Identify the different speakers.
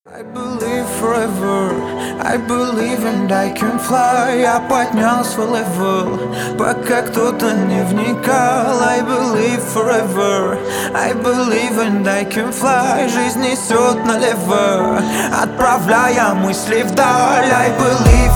Speaker 1: I believe forever, I believe and I can fly. Я поднял свой левел, пока кто-то не вникал. I believe forever, I believe and I can fly. Жизнь несет налево, отправляя мысли вдаль. I believe